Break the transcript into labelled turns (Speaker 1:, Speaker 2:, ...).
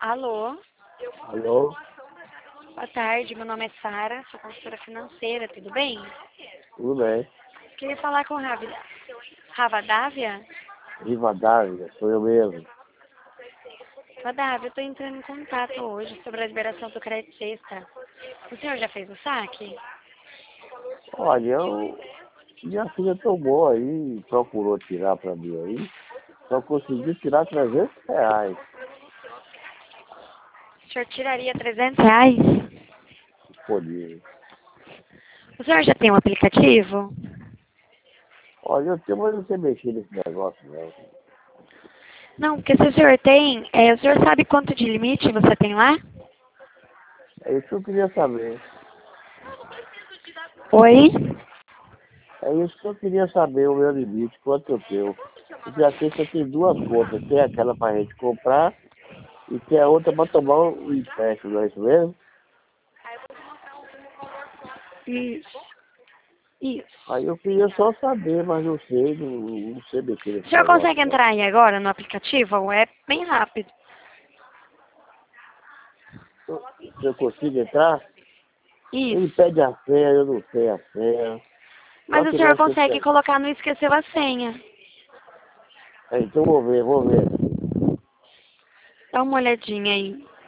Speaker 1: Alô,
Speaker 2: Alô?
Speaker 1: boa tarde, meu nome é Sara, sou consultora financeira, tudo bem?
Speaker 2: Tudo bem?
Speaker 1: Queria falar com o Ravadávia.
Speaker 2: Rivadavia, sou eu mesmo.
Speaker 1: Ravadávia, eu estou entrando em contato hoje sobre a liberação do crédito sexta. O senhor já fez o saque?
Speaker 2: Olha, minha filha tomou aí, procurou tirar pra mim aí, só consegui tirar R$ 300,
Speaker 1: O senhor tiraria R$ 300?
Speaker 2: disponível.
Speaker 1: O senhor já tem um aplicativo?
Speaker 2: Olha, eu tenho, mas não sei mexer nesse negócio, não.
Speaker 1: Não, porque se o senhor tem, o senhor sabe quanto de limite você tem lá?
Speaker 2: É isso que eu queria saber.
Speaker 1: Oi?
Speaker 2: É isso que eu queria saber, o meu limite, quanto eu tenho. Porque a sexta tem duas contas, tem aquela pra gente comprar e tem a outra pra tomar um empréstimo, não é isso mesmo?
Speaker 1: Isso. Isso.
Speaker 2: Aí eu queria só saber, mas não sei, não sei mexer
Speaker 1: O
Speaker 2: nesse
Speaker 1: senhor
Speaker 2: negócio,
Speaker 1: consegue
Speaker 2: não.
Speaker 1: entrar aí agora no aplicativo? É bem rápido.
Speaker 2: Se eu consigo entrar, ele
Speaker 1: Isso.
Speaker 2: pede a senha, eu não sei a senha.
Speaker 1: Mas
Speaker 2: Só
Speaker 1: o
Speaker 2: que
Speaker 1: senhor
Speaker 2: nós temos
Speaker 1: consegue
Speaker 2: que...
Speaker 1: colocar no esqueceu a senha.
Speaker 2: Então vou ver.
Speaker 1: Dá uma olhadinha aí.